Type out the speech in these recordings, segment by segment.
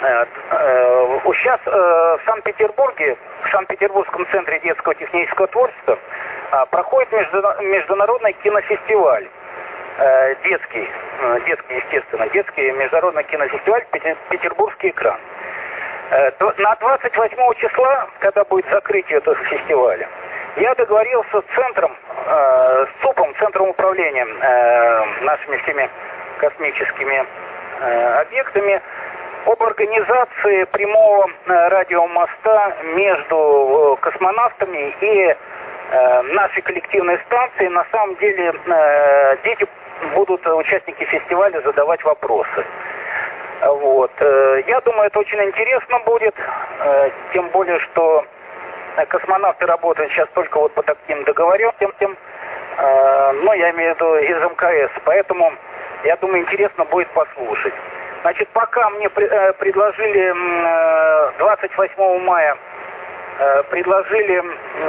Сейчас в Санкт-Петербурге, в Санкт-Петербургском центре детского технического творчества проходит международный кинофестиваль. Детский, естественно, детский международный кинофестиваль «Петербургский экран». На 28 числа, когда будет закрытие этого фестиваля, я договорился с центром, с ЦУПом, Центром управления нашими всеми космическими объектами, об организации прямого радиомоста между космонавтами и нашей коллективной станцией. На самом деле дети будут, участники фестиваля, задавать вопросы. Вот. Я думаю, это очень интересно будет, тем более, что космонавты работают сейчас только вот по таким договоренностям, но я имею в виду из МКС, поэтому, я думаю, интересно будет послушать. Значит, пока мне предложили 28 мая, предложили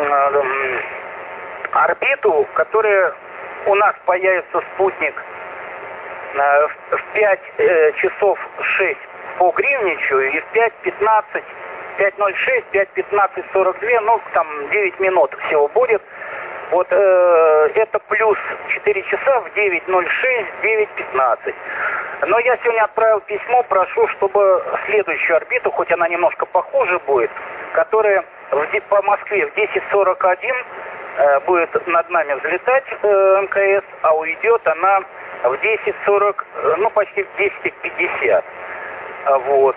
орбиту, в которой у нас появится спутник в 5 часов 6 по Гринвичу и в 5:15, 5:06, 5:15:42, ну там 9 минут всего будет. Вот это плюс 4 часа в 9:06, 9:15. Но я сегодня отправил письмо, прошу, чтобы следующую орбиту, хоть она немножко похуже будет, которая по Москве в 10:41 будет над нами взлетать МКС, а уйдет она в 10:40, ну почти в 10:50. Вот.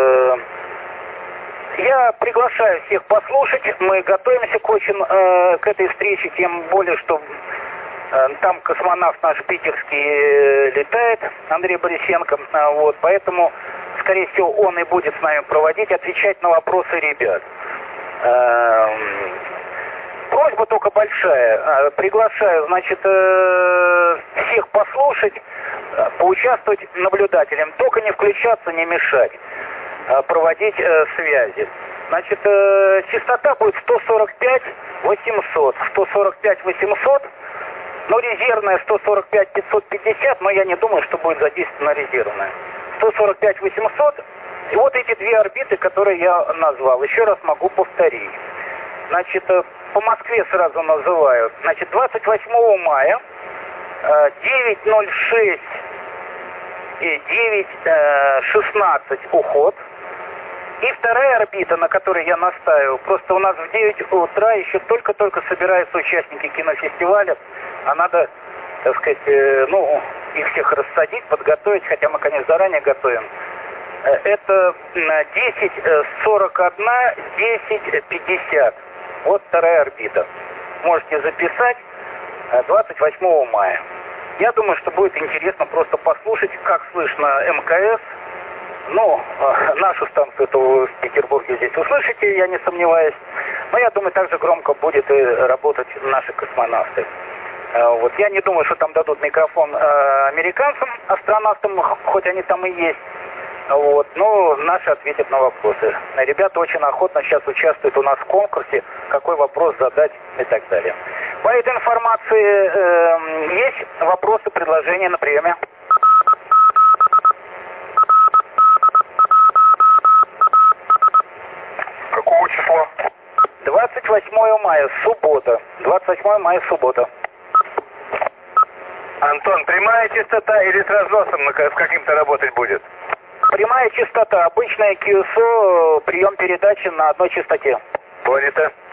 Я приглашаю всех послушать. Мы готовимся к этой встрече, тем более, что там космонавт наш питерский летает, Андрей Борисенко. Вот, поэтому, скорее всего, он и будет с нами проводить, отвечать на вопросы ребят. Просьба только большая. Приглашаю, значит, всех послушать, поучаствовать наблюдателем. Только не включаться, не мешать. Проводить связи. Значит, частота будет 145-800. 145-800. Ну, резервная 145-550, но я не думаю, что будет задействована резервная. 145-800. И вот эти две орбиты, которые я назвал. Еще раз могу повторить. Значит, по Москве сразу называю. Значит, 28 мая 9:06 и 9:16 уход. И вторая орбита, на которой я настаиваю, просто у нас в 9 утра еще только-только собираются участники кинофестиваля, а надо, так сказать, ну, их всех рассадить, подготовить, хотя мы, конечно, заранее готовим. Это 10:41, 10:50. Вот вторая орбита. Можете записать 28 мая. Я думаю, что будет интересно просто послушать, как слышно МКС. Ну, нашу станцию это вы в Петербурге здесь услышите, я не сомневаюсь. Но я думаю, также громко будет и работать наши космонавты. Вот. Я не думаю, что там дадут микрофон американцам, астронавтам, хоть они там и есть. Вот. Но наши ответят на вопросы. Ребята очень охотно сейчас участвуют у нас в конкурсе, какой вопрос задать и так далее. По этой информации есть вопросы, предложения на приеме? Какого числа? 28 мая, суббота. 28 мая, суббота. Антон, прямая частота или с разносом с каким-то работать будет? Прямая частота, обычная QSO, прием передачи на одной частоте. Понято.